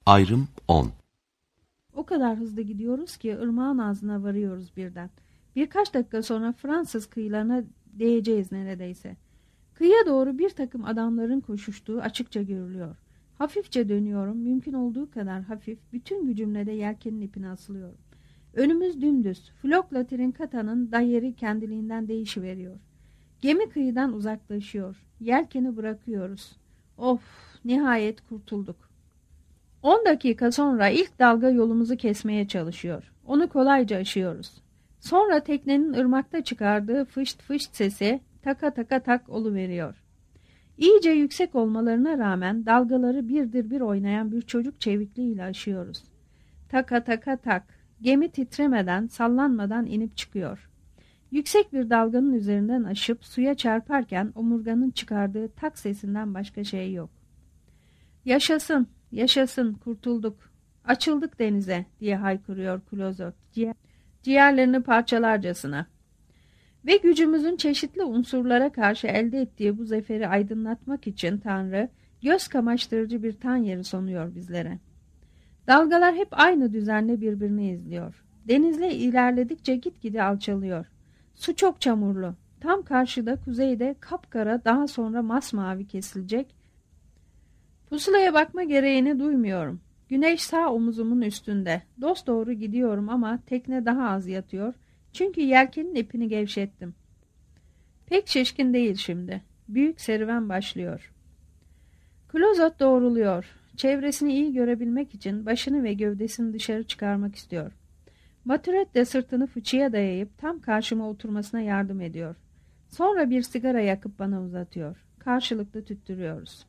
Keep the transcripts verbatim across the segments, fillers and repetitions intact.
Ayrım on. O kadar hızlı gidiyoruz ki ırmağın ağzına varıyoruz birden. Birkaç dakika sonra Fransız kıyılarına değeceğiz neredeyse. Kıyıya doğru bir takım adamların koşuştuğu açıkça görülüyor. Hafifçe dönüyorum, mümkün olduğu kadar hafif, bütün gücümle de yelkenin ipine asılıyorum. Önümüz dümdüz, Flok'la Trincata'nın dayeri kendiliğinden değişiveriyor. Gemi kıyıdan uzaklaşıyor, yelkeni bırakıyoruz. Of, nihayet kurtulduk. On dakika sonra ilk dalga yolumuzu kesmeye çalışıyor. Onu kolayca aşıyoruz. Sonra teknenin ırmakta çıkardığı fışt fışt sesi taka taka tak oluveriyor. İyice yüksek olmalarına rağmen dalgaları birdir bir oynayan bir çocuk çevikliğiyle aşıyoruz. Taka taka tak, gemi titremeden, sallanmadan inip çıkıyor. Yüksek bir dalganın üzerinden aşıp suya çarparken omurganın çıkardığı tak sesinden başka şey yok. Yaşasın, yaşasın, kurtulduk, açıldık denize diye haykırıyor Clouzot, ciğer, ciğerlerini parçalarcasına. Ve gücümüzün çeşitli unsurlara karşı elde ettiği bu zaferi aydınlatmak için Tanrı, göz kamaştırıcı bir tan yeri sunuyor bizlere. Dalgalar hep aynı düzenle birbirini izliyor. Denizle ilerledikçe gitgide alçalıyor. Su çok çamurlu. Tam karşıda kuzeyde kapkara, daha sonra masmavi kesilecek. Pusulaya bakma gereğini duymuyorum. Güneş sağ omuzumun üstünde. Dosdoğru gidiyorum ama tekne daha az yatıyor. Çünkü yelkenin ipini gevşettim. Pek şişkin değil şimdi. Büyük serüven başlıyor. Clouzot doğruluyor. Çevresini iyi görebilmek için başını ve gövdesini dışarı çıkarmak istiyor. Maturet de sırtını fıçıya dayayıp tam karşıma oturmasına yardım ediyor. Sonra bir sigara yakıp bana uzatıyor. Karşılıklı tüttürüyoruz.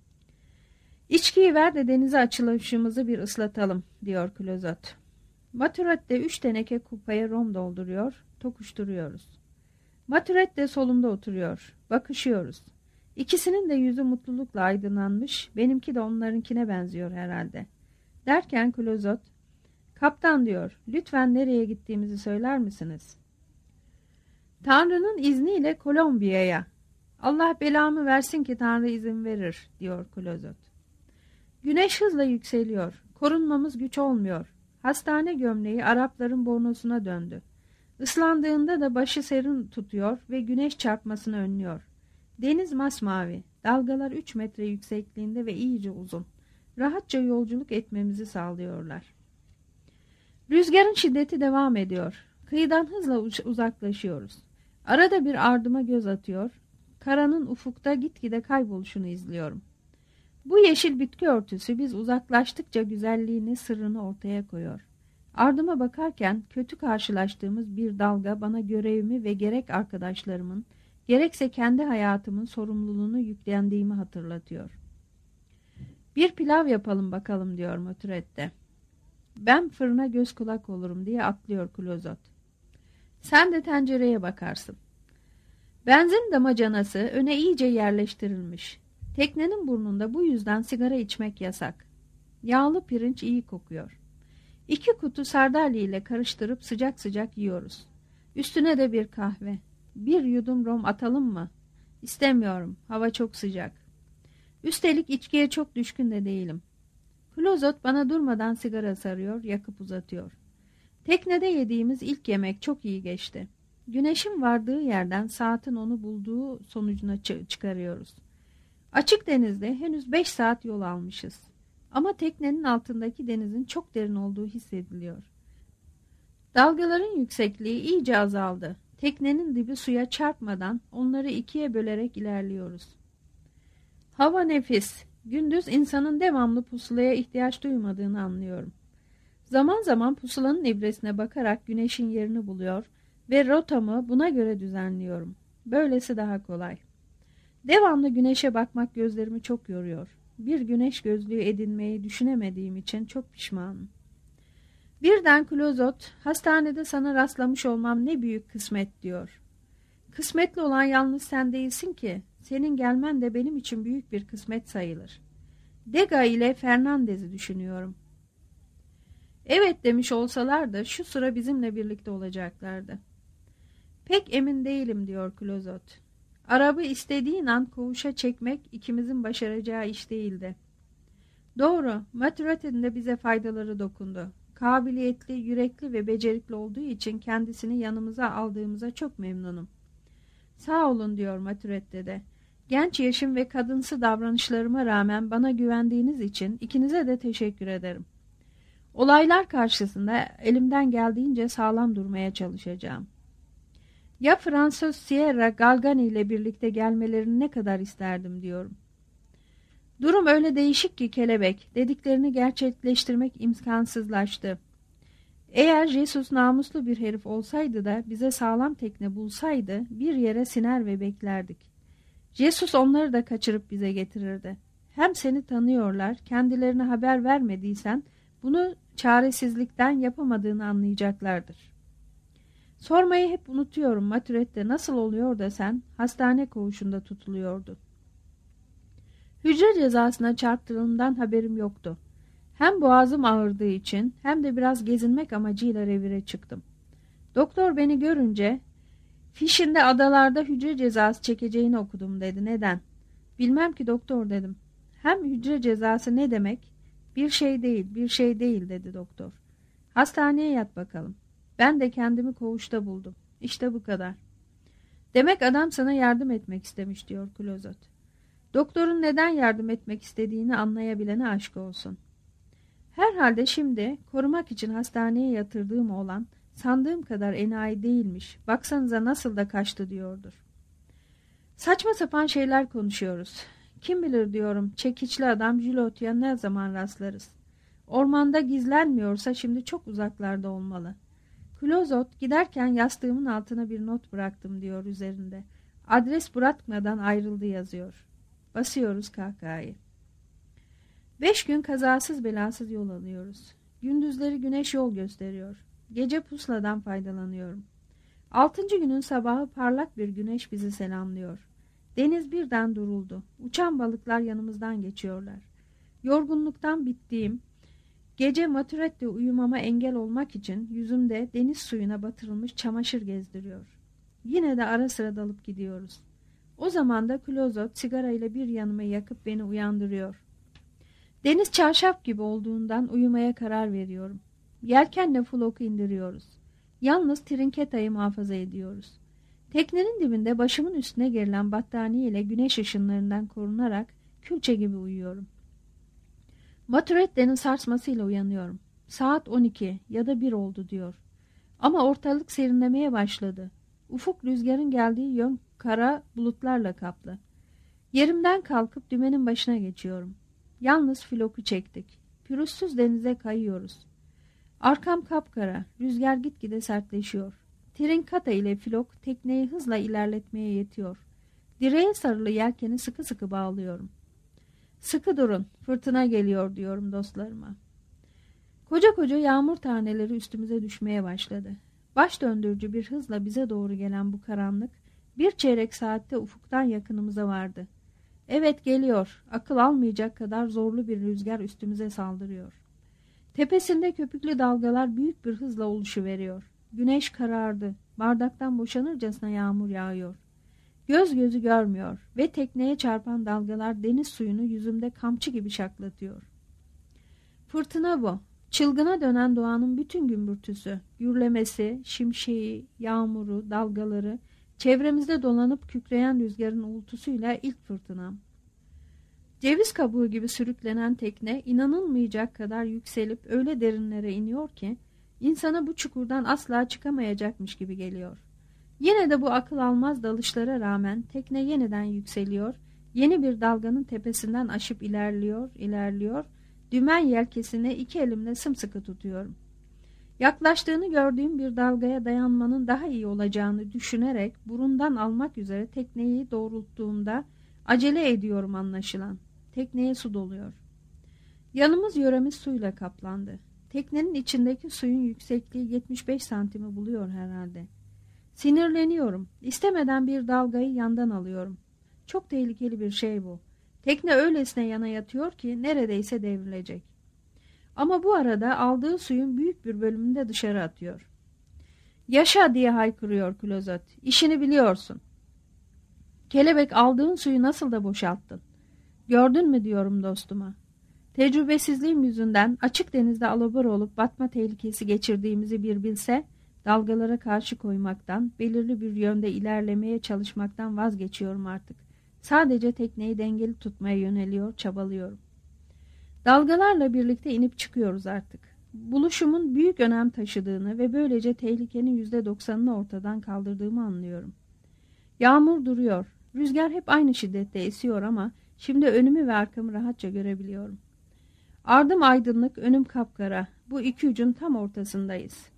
İçkiyi ver de denize açılışımızı bir ıslatalım, diyor Clouzot. Maturet de üç teneke kupaya rom dolduruyor, tokuşturuyoruz. Maturet de solumda oturuyor, bakışıyoruz. İkisinin de yüzü mutlulukla aydınlanmış, benimki de onlarınkine benziyor herhalde. Derken Clouzot, kaptan diyor, lütfen nereye gittiğimizi söyler misiniz? Tanrı'nın izniyle Kolombiya'ya. Allah belamı versin ki Tanrı izin verir, diyor Clouzot. Güneş hızla yükseliyor, korunmamız güç olmuyor. Hastane gömleği Arapların bornosuna döndü. Islandığında da başı serin tutuyor ve güneş çarpmasını önlüyor. Deniz masmavi, dalgalar üç metre yüksekliğinde ve iyice uzun. Rahatça yolculuk etmemizi sağlıyorlar. Rüzgarın şiddeti devam ediyor. Kıyıdan hızla uzaklaşıyoruz. Arada bir ardıma göz atıyor. Karanın ufukta gitgide kayboluşunu izliyorum. Bu yeşil bitki örtüsü biz uzaklaştıkça güzelliğini, sırrını ortaya koyuyor. Ardıma bakarken kötü karşılaştığımız bir dalga bana görevimi ve gerek arkadaşlarımın, gerekse kendi hayatımın sorumluluğunu yüklendiğimi hatırlatıyor. Bir pilav yapalım bakalım, diyor Maturet'te. Ben fırına göz kulak olurum, diye atlıyor Clouzot. Sen de tencereye bakarsın. Benzin damacanası öne iyice yerleştirilmiş. Teknenin burnunda bu yüzden sigara içmek yasak. Yağlı pirinç iyi kokuyor. İki kutu sardalya ile karıştırıp sıcak sıcak yiyoruz. Üstüne de bir kahve. Bir yudum rom atalım mı? İstemiyorum. Hava çok sıcak. Üstelik içkiye çok düşkün de değilim. Clouzot bana durmadan sigara sarıyor, yakıp uzatıyor. Teknede yediğimiz ilk yemek çok iyi geçti. Güneşin vardığı yerden saatin onu bulduğu sonucuna çıkarıyoruz. Açık denizde henüz beş saat yol almışız. Ama teknenin altındaki denizin çok derin olduğu hissediliyor. Dalgaların yüksekliği iyice azaldı. Teknenin dibi suya çarpmadan onları ikiye bölerek ilerliyoruz. Hava nefis. Gündüz insanın devamlı pusulaya ihtiyaç duymadığını anlıyorum. Zaman zaman pusulanın ibresine bakarak güneşin yerini buluyor ve rotamı buna göre düzenliyorum. Böylesi daha kolay. Devamlı güneşe bakmak gözlerimi çok yoruyor. Bir güneş gözlüğü edinmeyi düşünemediğim için çok pişmanım. Birden Clouzot, hastanede sana rastlamış olmam ne büyük kısmet, diyor. Kısmetli olan yalnız sen değilsin ki, senin gelmen de benim için büyük bir kısmet sayılır. Degas ile Fernandez'i düşünüyorum. Evet demiş olsalar da şu sıra bizimle birlikte olacaklardı. Pek emin değilim, diyor Clouzot. Arabı istediğin an koğuşa çekmek ikimizin başaracağı iş değildi. Doğru, Matürete'nin de bize faydaları dokundu. Kabiliyetli, yürekli ve becerikli olduğu için kendisini yanımıza aldığımıza çok memnunum. Sağ olun diyor Matürette de. Genç yaşım ve kadınsı davranışlarıma rağmen bana güvendiğiniz için ikinize de teşekkür ederim. Olaylar karşısında elimden geldiğince sağlam durmaya çalışacağım. Ya Fransız Sierra Galgani ile birlikte gelmelerini ne kadar isterdim diyorum. Durum öyle değişik ki kelebek, dediklerini gerçekleştirmek imkansızlaştı. Eğer Jesus namuslu bir herif olsaydı da bize sağlam tekne bulsaydı bir yere siner ve beklerdik. Jesus onları da kaçırıp bize getirirdi. Hem seni tanıyorlar, kendilerine haber vermediysen bunu çaresizlikten yapamadığını anlayacaklardır. Sormayı hep unutuyorum Matürette, nasıl oluyor da sen hastane koğuşunda tutuluyordu. Hücre cezasına çarptırılımdan haberim yoktu. Hem boğazım ağrıdığı için hem de biraz gezinmek amacıyla revire çıktım. Doktor beni görünce fişinde adalarda hücre cezası çekeceğini okudum dedi. Neden? Bilmem ki doktor dedim. Hem hücre cezası ne demek? Bir şey değil, bir şey değil dedi doktor. Hastaneye yat bakalım. Ben de kendimi koğuşta buldum. İşte bu kadar. Demek adam sana yardım etmek istemiş diyor Closet. Doktorun neden yardım etmek istediğini anlayabilene aşk olsun. Herhalde şimdi korumak için hastaneye yatırdığım oğlan sandığım kadar enayi değilmiş. Baksanıza nasıl da kaçtı diyordur. Saçma sapan şeyler konuşuyoruz. Kim bilir diyorum çekiçli adam Julot'a ne zaman rastlarız. Ormanda gizlenmiyorsa şimdi çok uzaklarda olmalı. Closet giderken yastığımın altına bir not bıraktım diyor üzerinde. Adres bırakmadan ayrıldı yazıyor. Basıyoruz kahkahayı. Beş gün kazasız belasız yol alıyoruz. Gündüzleri güneş yol gösteriyor. Gece pusladan faydalanıyorum. Altıncı günün sabahı parlak bir güneş bizi selamlıyor. Deniz birden duruldu. Uçan balıklar yanımızdan geçiyorlar. Yorgunluktan bittiğim, gece Matürette uyumama engel olmak için yüzümde deniz suyuna batırılmış çamaşır gezdiriyor. Yine de ara sıra dalıp gidiyoruz. O zaman da Closet sigarayla bir yanıma yakıp beni uyandırıyor. Deniz çarşaf gibi olduğundan uyumaya karar veriyorum. Yelkenle Flok'u indiriyoruz. Yalnız Trinketa'yı muhafaza ediyoruz. Teknenin dibinde başımın üstüne gerilen battaniye ile güneş ışınlarından korunarak külçe gibi uyuyorum. Maturette'nin sarsmasıyla uyanıyorum. Saat on iki ya da bir oldu diyor. Ama ortalık serinlemeye başladı. Ufuk rüzgarın geldiği yön kara bulutlarla kaplı. Yerimden kalkıp dümenin başına geçiyorum. Yalnız Flok'u çektik. Pürüzsüz denize kayıyoruz. Arkam kapkara, rüzgar gitgide sertleşiyor. Trinketa ile Flok tekneyi hızla ilerletmeye yetiyor. Direğe sarılı yelkeni sıkı sıkı bağlıyorum. Sıkı durun, fırtına geliyor diyorum dostlarıma. Koca koca yağmur taneleri üstümüze düşmeye başladı. Baş döndürücü bir hızla bize doğru gelen bu karanlık bir çeyrek saatte ufuktan yakınımıza vardı. Evet geliyor, akıl almayacak kadar zorlu bir rüzgar üstümüze saldırıyor. Tepesinde köpüklü dalgalar büyük bir hızla oluşuveriyor. Güneş karardı, bardaktan boşanırcasına yağmur yağıyor. Göz gözü görmüyor ve tekneye çarpan dalgalar deniz suyunu yüzümde kamçı gibi şaklatıyor. Fırtına bu. Çılgına dönen doğanın bütün gümbürtüsü, gürlemesi, şimşeği, yağmuru, dalgaları, çevremizde dolanıp kükreyen rüzgarın uğultusuyla ilk fırtınam. Ceviz kabuğu gibi sürüklenen tekne inanılmayacak kadar yükselip öyle derinlere iniyor ki insana bu çukurdan asla çıkamayacakmış gibi geliyor. Yine de bu akıl almaz dalışlara rağmen tekne yeniden yükseliyor, yeni bir dalganın tepesinden aşıp ilerliyor, ilerliyor. Dümen yelkesini iki elimle sımsıkı tutuyorum. Yaklaştığını gördüğüm bir dalgaya dayanmanın daha iyi olacağını düşünerek burundan almak üzere tekneyi doğrulttuğumda acele ediyorum anlaşılan. Tekneye su doluyor. Yanımız yöremiz suyla kaplandı. Teknenin içindeki suyun yüksekliği yetmiş beş santimi buluyor herhalde. Sinirleniyorum. İstemeden bir dalgayı yandan alıyorum. Çok tehlikeli bir şey bu. Tekne öylesine yana yatıyor ki neredeyse devrilecek. Ama bu arada aldığı suyun büyük bir bölümünü de dışarı atıyor. Yaşa diye haykırıyor Closet. İşini biliyorsun. Kelebek aldığın suyu nasıl da boşalttın. Gördün mü diyorum dostuma. Tecrübesizliğim yüzünden açık denizde alabor olup batma tehlikesi geçirdiğimizi bir bilse, dalgalara karşı koymaktan, belirli bir yönde ilerlemeye çalışmaktan vazgeçiyorum artık. Sadece tekneyi dengeli tutmaya yöneliyor, çabalıyorum. Dalgalarla birlikte inip çıkıyoruz artık. Buluşumun büyük önem taşıdığını ve böylece tehlikenin yüzde doksanını ortadan kaldırdığımı anlıyorum. Yağmur duruyor. Rüzgar hep aynı şiddette esiyor ama şimdi önümü ve arkamı rahatça görebiliyorum. Ardım aydınlık, önüm kapkara. Bu iki ucun tam ortasındayız.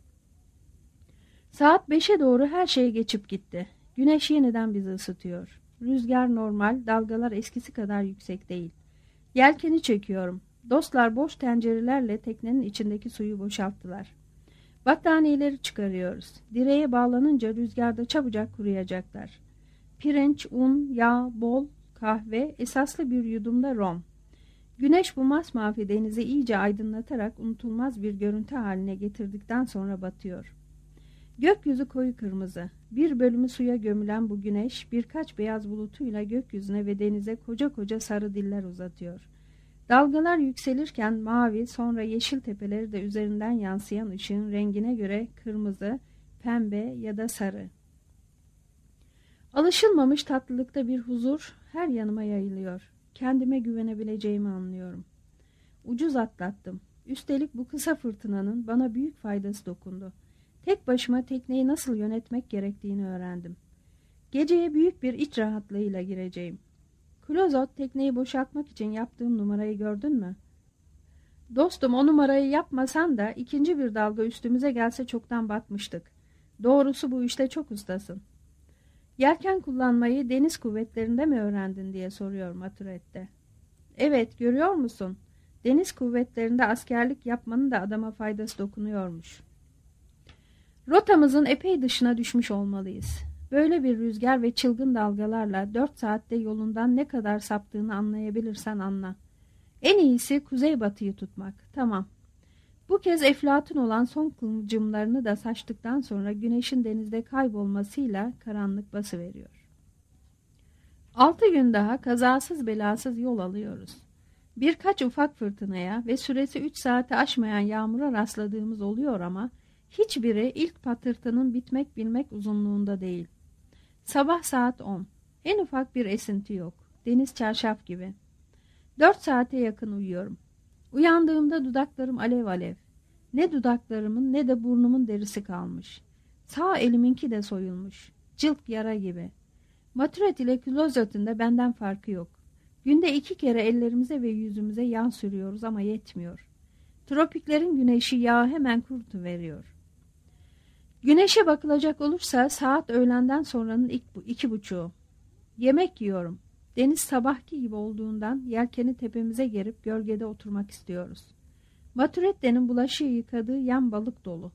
Saat beşe doğru her şey geçip gitti. Güneş yeniden bizi ısıtıyor. Rüzgar normal, dalgalar eskisi kadar yüksek değil. Yelkeni çekiyorum. Dostlar boş tencerelerle teknenin içindeki suyu boşalttılar. Battaniyeleri çıkarıyoruz. Direğe bağlanınca rüzgarda çabucak kuruyacaklar. Pirinç, un, yağ, bol kahve, esaslı bir yudumda rom. Güneş bu masmavi denizi iyice aydınlatarak unutulmaz bir görüntü haline getirdikten sonra batıyor. Gökyüzü koyu kırmızı. Bir bölümü suya gömülen bu güneş birkaç beyaz bulutuyla gökyüzüne ve denize koca koca sarı diller uzatıyor. Dalgalar yükselirken mavi, sonra yeşil tepeleri de üzerinden yansıyan ışığın rengine göre kırmızı, pembe ya da sarı. Alışılmamış tatlılıkta bir huzur her yanıma yayılıyor. Kendime güvenebileceğimi anlıyorum. Ucuz atlattım. Üstelik bu kısa fırtınanın bana büyük faydası dokundu. Tek başıma tekneyi nasıl yönetmek gerektiğini öğrendim. Geceye büyük bir iç rahatlığıyla gireceğim. Klozot, tekneyi boşaltmak için yaptığım numarayı gördün mü? Dostum, o numarayı yapmasan da ikinci bir dalga üstümüze gelse çoktan batmıştık. Doğrusu bu işte çok ustasın. Yelken kullanmayı deniz kuvvetlerinde mi öğrendin diye soruyor Maturette. Evet, görüyor musun? Deniz kuvvetlerinde askerlik yapmanın da adama faydası dokunuyormuş. Rotamızın epey dışına düşmüş olmalıyız. Böyle bir rüzgar ve çılgın dalgalarla dört saatte yolundan ne kadar saptığını anlayabilirsen anla. En iyisi kuzeybatıyı tutmak. Tamam. Bu kez eflatun olan son kıvılcımlarını da saçtıktan sonra güneşin denizde kaybolmasıyla karanlık basıveriyor. Altı gün daha kazasız belasız yol alıyoruz. Birkaç ufak fırtınaya ve süresi üç saati aşmayan yağmura rastladığımız oluyor ama hiçbiri ilk patırtının bitmek bilmek uzunluğunda değil. Sabah saat on. En ufak bir esinti yok. Deniz çarşaf gibi. Dört saate yakın uyuyorum. Uyandığımda dudaklarım alev alev. Ne dudaklarımın ne de burnumun derisi kalmış. Sağ eliminki de soyulmuş. Cılk yara gibi. Maturette ile Klozot'un da benden farkı yok. Günde iki kere ellerimize ve yüzümüze yağ sürüyoruz ama yetmiyor. Tropiklerin güneşi yağı hemen kurutuveriyor. Güneşe bakılacak olursa saat öğlenden sonranın ilk bu, iki buçuğu. Yemek yiyorum. Deniz sabahki gibi olduğundan yelkeni tepemize gerip gölgede oturmak istiyoruz. Maturette'nin bulaşığı yıkadığı yan balık dolu.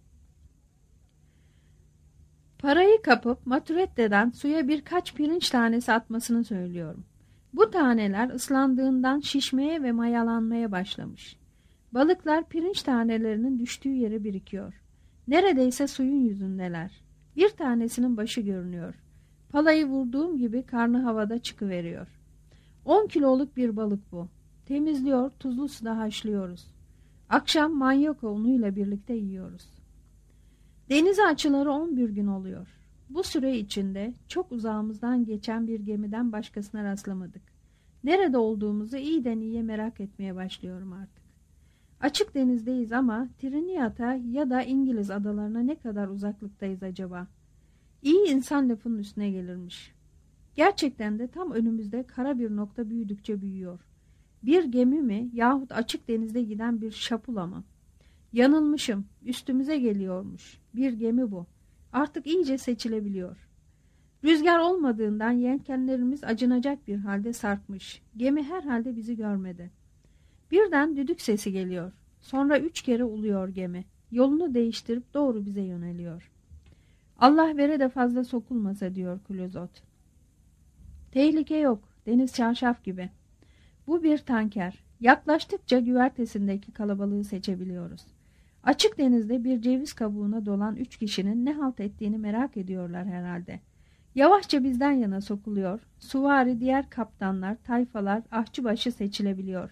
Parayı kapıp Maturette'den suya birkaç pirinç tanesi atmasını söylüyorum. Bu taneler ıslandığından şişmeye ve mayalanmaya başlamış. Balıklar pirinç tanelerinin düştüğü yere birikiyor. Neredeyse suyun yüzündeler. Bir tanesinin başı görünüyor. Palayı vurduğum gibi karnı havada çıkıveriyor. On kiloluk bir balık bu. Temizliyor, tuzlu suda haşlıyoruz. Akşam manyoka unuyla birlikte yiyoruz. Denize açıları on bir gün oluyor. Bu süre içinde çok uzağımızdan geçen bir gemiden başkasına rastlamadık. Nerede olduğumuzu iyiden iyiye merak etmeye başlıyorum artık. Açık denizdeyiz ama Trinidad'a ya da İngiliz adalarına ne kadar uzaklıktayız acaba? İyi insan lafının üstüne gelirmiş. Gerçekten de tam önümüzde kara bir nokta büyüdükçe büyüyor. Bir gemi mi yahut açık denizde giden bir şapula mı? Yanılmışım, üstümüze geliyormuş. Bir gemi bu. Artık iyice seçilebiliyor. Rüzgar olmadığından yelkenlerimiz acınacak bir halde sarkmış. Gemi herhalde bizi görmedi. Birden düdük sesi geliyor. Sonra üç kere uluyor gemi. Yolunu değiştirip doğru bize yöneliyor. Allah vere de fazla sokulmasa diyor Klozot. Tehlike yok. Deniz çarşaf gibi. Bu bir tanker. Yaklaştıkça güvertesindeki kalabalığı seçebiliyoruz. Açık denizde bir ceviz kabuğuna dolan üç kişinin ne halt ettiğini merak ediyorlar herhalde. Yavaşça bizden yana sokuluyor. Suvari, diğer kaptanlar, tayfalar, ahçıbaşı seçilebiliyor.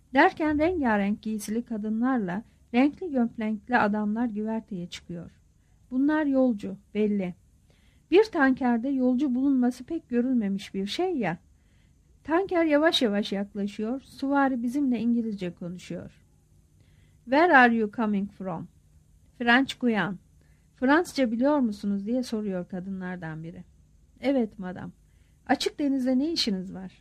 Derken rengarenk giysili kadınlarla renkli gömlekli adamlar güverteye çıkıyor. Bunlar yolcu, belli. Bir tankerde yolcu bulunması pek görülmemiş bir şey ya. Tanker yavaş yavaş yaklaşıyor, süvari bizimle İngilizce konuşuyor. Where are you coming from? French Guiana. Fransızca biliyor musunuz diye soruyor kadınlardan biri. Evet madam. Açık denizde ne işiniz var?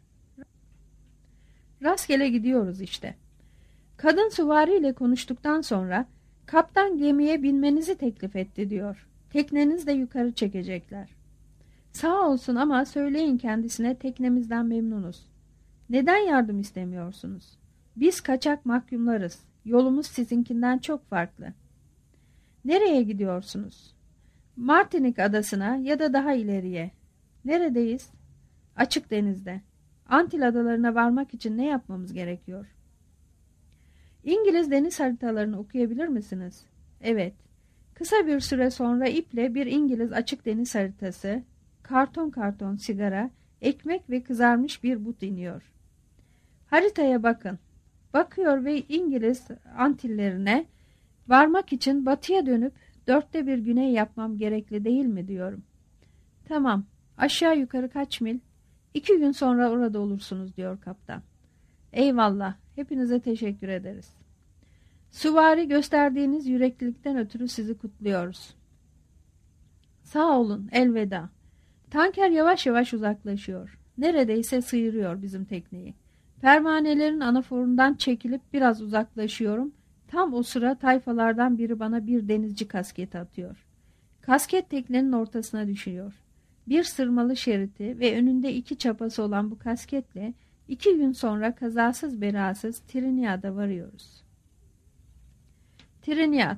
Rastgele gidiyoruz işte. Kadın süvariyle konuştuktan sonra kaptan gemiye binmenizi teklif etti diyor. Tekneniz de yukarı çekecekler. Sağ olsun ama söyleyin kendisine teknemizden memnunuz. Neden yardım istemiyorsunuz? Biz kaçak mahkumlarız. Yolumuz sizinkinden çok farklı. Nereye gidiyorsunuz? Martinik adasına ya da daha ileriye. Neredeyiz? Açık denizde. Antil adalarına varmak için ne yapmamız gerekiyor? İngiliz deniz haritalarını okuyabilir misiniz? Evet. Kısa bir süre sonra iple bir İngiliz açık deniz haritası, karton karton sigara, ekmek ve kızarmış bir but iniyor. Haritaya bakın. Bakıyor ve İngiliz Antillerine varmak için batıya dönüp dörtte bir güney yapmam gerekli değil mi diyorum. Tamam. Aşağı yukarı kaç mil? İki gün sonra orada olursunuz diyor kaptan. Eyvallah. Hepinize teşekkür ederiz. Süvari gösterdiğiniz yüreklilikten ötürü sizi kutluyoruz. Sağ olun. Elveda. Tanker yavaş yavaş uzaklaşıyor. Neredeyse sıyırıyor bizim tekneyi. Pervanelerin anaforundan çekilip biraz uzaklaşıyorum. Tam o sıra tayfalardan biri bana bir denizci kasketi atıyor. Kasket teknenin ortasına düşüyor. Bir sırmalı şeriti ve önünde iki çapası olan bu kasketle iki gün sonra kazasız belasız Triniad'a varıyoruz. Triniad.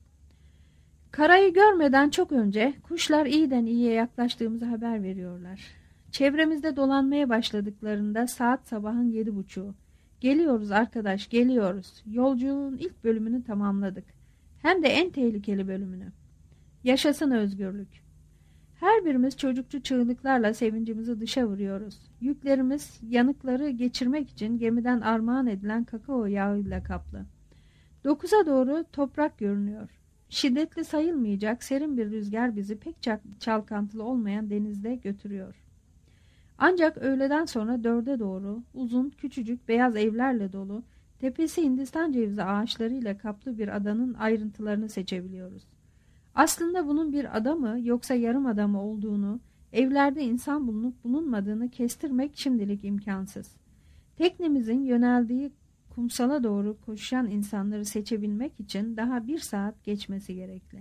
Karayı görmeden çok önce kuşlar iyiden iyiye yaklaştığımızı haber veriyorlar. Çevremizde dolanmaya başladıklarında saat sabahın yedi buçuğu. Geliyoruz arkadaş, geliyoruz. Yolculuğun ilk bölümünü tamamladık. Hem de en tehlikeli bölümünü. Yaşasın özgürlük. Her birimiz çocukçu çığlıklarla sevincimizi dışa vuruyoruz. Yüklerimiz yanıkları geçirmek için gemiden armağan edilen kakao yağıyla kaplı. Dokuza doğru toprak görünüyor. Şiddetli sayılmayacak serin bir rüzgar bizi pek çalkantılı olmayan denizde götürüyor. Ancak öğleden sonra dörde doğru uzun küçücük beyaz evlerle dolu, tepesi Hindistan cevizi ağaçlarıyla kaplı bir adanın ayrıntılarını seçebiliyoruz. Aslında bunun bir ada mı yoksa yarım ada mı olduğunu, evlerde insan bulunup bulunmadığını kestirmek şimdilik imkansız. Teknemizin yöneldiği kumsala doğru koşan insanları seçebilmek için daha bir saat geçmesi gerekli.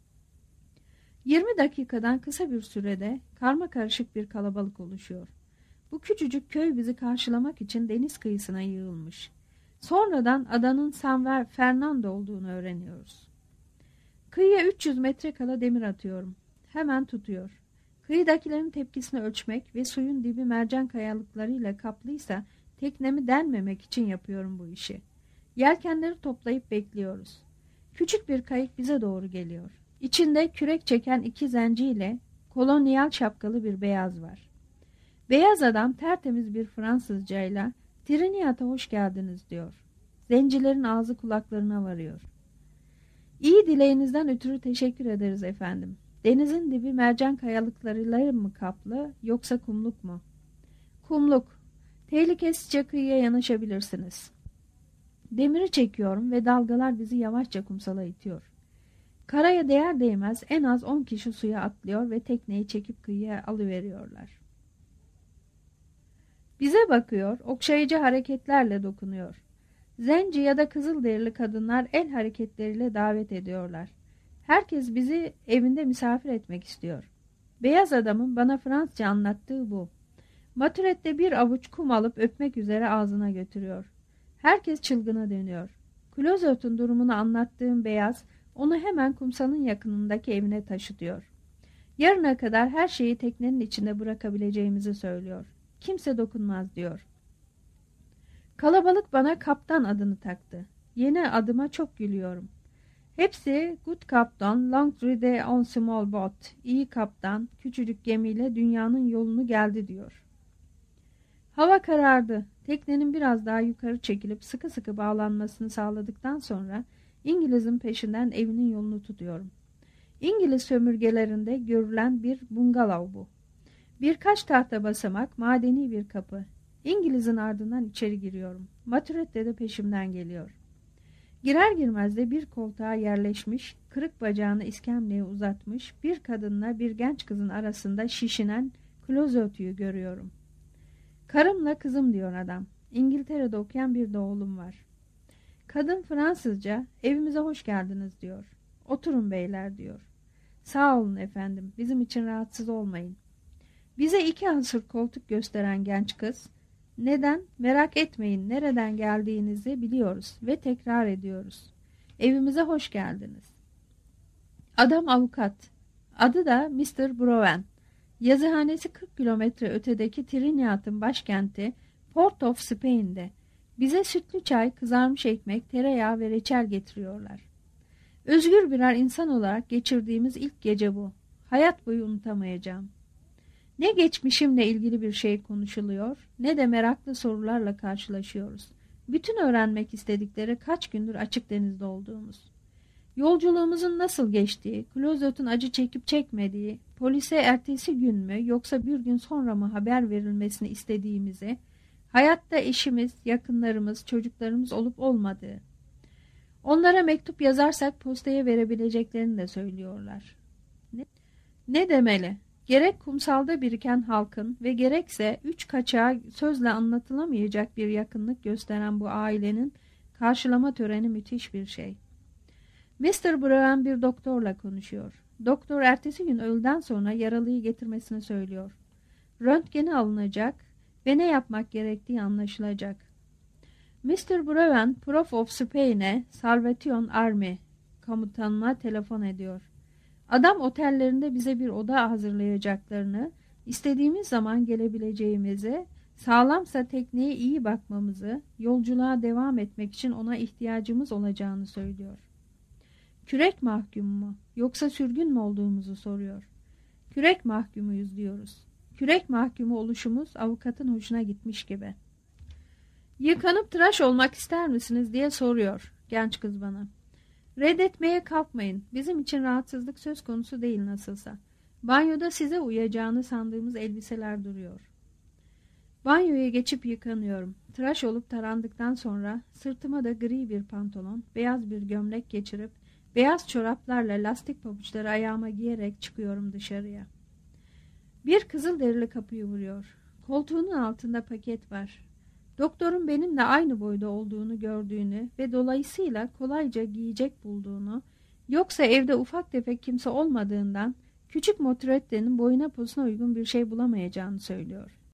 Yirmi dakikadan kısa bir sürede karmakarışık bir kalabalık oluşuyor. Bu küçücük köy bizi karşılamak için deniz kıyısına yığılmış. Sonradan adanın San Fernando olduğunu öğreniyoruz. Kıyıya üç yüz metre kala demir atıyorum. Hemen tutuyor. Kıyıdakilerin tepkisini ölçmek ve suyun dibi mercan kayalıklarıyla kaplıysa teknemi delmemek için yapıyorum bu işi. Yelkenleri toplayıp bekliyoruz. Küçük bir kayık bize doğru geliyor. İçinde kürek çeken iki zenciyle kolonyal şapkalı bir beyaz var. Beyaz adam tertemiz bir Fransızcayla Triniad'a hoş geldiniz diyor. Zencilerin ağzı kulaklarına varıyor. İyi dileğinizden ötürü teşekkür ederiz efendim. Denizin dibi mercan kayalıklarıyla mı kaplı yoksa kumluk mu? Kumluk. Tehlikesizce kıyıya yanaşabilirsiniz. Demiri çekiyorum ve dalgalar bizi yavaşça kumsala itiyor. Karaya değer değmez en az on kişi suya atlıyor ve tekneyi çekip kıyıya alıveriyorlar. Bize bakıyor, okşayıcı hareketlerle dokunuyor. Zenci ya da kızılderili kadınlar el hareketleriyle davet ediyorlar. Herkes bizi evinde misafir etmek istiyor. Beyaz adamın bana Fransızca anlattığı bu. Maturette bir avuç kum alıp öpmek üzere ağzına götürüyor. Herkes çılgına dönüyor. Klozot'un durumunu anlattığım beyaz, onu hemen kumsalın yakınındaki evine taşıtıyor. Yarına kadar her şeyi teknenin içinde bırakabileceğimizi söylüyor. Kimse dokunmaz diyor. Kalabalık bana kaptan adını taktı. Yeni adıma çok gülüyorum. Hepsi good kaptan, long ride on small boat, iyi kaptan, küçücük gemiyle dünyanın yolunu geldi diyor. Hava karardı. teknenin biraz daha yukarı çekilip sıkı sıkı bağlanmasını sağladıktan sonra İngiliz'in peşinden evinin yolunu tutuyorum. İngiliz sömürgelerinde görülen bir bungalov bu. Birkaç tahta basamak, madeni bir kapı. İngiliz'in ardından içeri giriyorum. Maturette de peşimden geliyor. Girer girmez de bir koltuğa yerleşmiş, kırık bacağını iskemleye uzatmış bir kadınla bir genç kızın arasında şişinen Closet'ü görüyorum. Karımla kızım diyor adam. İngiltere'de okuyan bir de oğlum var. Kadın Fransızca evimize hoş geldiniz diyor. Oturun beyler diyor. Sağ olun efendim, bizim için rahatsız olmayın. Bize iki asır koltuk gösteren genç kız, neden? Merak etmeyin, nereden geldiğinizi biliyoruz ve tekrar ediyoruz. Evimize hoş geldiniz. Adam avukat. Adı da mister Browen. Yazıhanesi kırk kilometre ötedeki Trinidad'ın başkenti Port of Spain'de. Bize sütlü çay, kızarmış ekmek, tereyağı ve reçel getiriyorlar. Özgür birer insan olarak geçirdiğimiz ilk gece bu. Hayat boyu unutamayacağım. Ne geçmişimle ilgili bir şey konuşuluyor, ne de meraklı sorularla karşılaşıyoruz. Bütün öğrenmek istedikleri kaç gündür açık denizde olduğumuz. Yolculuğumuzun nasıl geçtiği, Closet'un acı çekip çekmediği, polise ertesi gün mü yoksa bir gün sonra mı haber verilmesini istediğimizi, hayatta eşimiz, yakınlarımız, çocuklarımız olup olmadığı. Onlara mektup yazarsak postaya verebileceklerini de söylüyorlar. Ne, ne demeli? Gerek kumsalda biriken halkın ve gerekse üç kaçağa sözle anlatılamayacak bir yakınlık gösteren bu ailenin karşılama töreni müthiş bir şey. mister Brown bir doktorla konuşuyor. Doktor ertesi gün öğleden sonra yaralıyı getirmesini söylüyor. Röntgeni alınacak ve ne yapmak gerektiği anlaşılacak. mister Brown, Prof of Spain'e Salvation Army komutanına telefon ediyor. Adam otellerinde bize bir oda hazırlayacaklarını, istediğimiz zaman gelebileceğimizi, sağlamsa tekneye iyi bakmamızı, yolculuğa devam etmek için ona ihtiyacımız olacağını söylüyor. Kürek mahkumu mu, yoksa sürgün mü olduğumuzu soruyor. Kürek mahkumuyuz diyoruz. Kürek mahkumu oluşumuz avukatın hoşuna gitmiş gibi. Yıkanıp tıraş olmak ister misiniz diye soruyor genç kız bana. Reddetmeye kalkmayın. Bizim için rahatsızlık söz konusu değil nasılsa. Banyoda size uyacağını sandığımız elbiseler duruyor. Banyoya geçip yıkanıyorum. Tıraş olup tarandıktan sonra sırtıma da gri bir pantolon, beyaz bir gömlek geçirip beyaz çoraplarla lastik pabuçları ayağıma giyerek çıkıyorum dışarıya. Bir kızılderili kapıyı vuruyor. Koltuğunun altında paket var. Doktorun benimle aynı boyda olduğunu gördüğünü ve dolayısıyla kolayca giyecek bulduğunu, yoksa evde ufak tefek kimse olmadığından küçük Moturette'nin boyuna posuna uygun bir şey bulamayacağını söylüyor.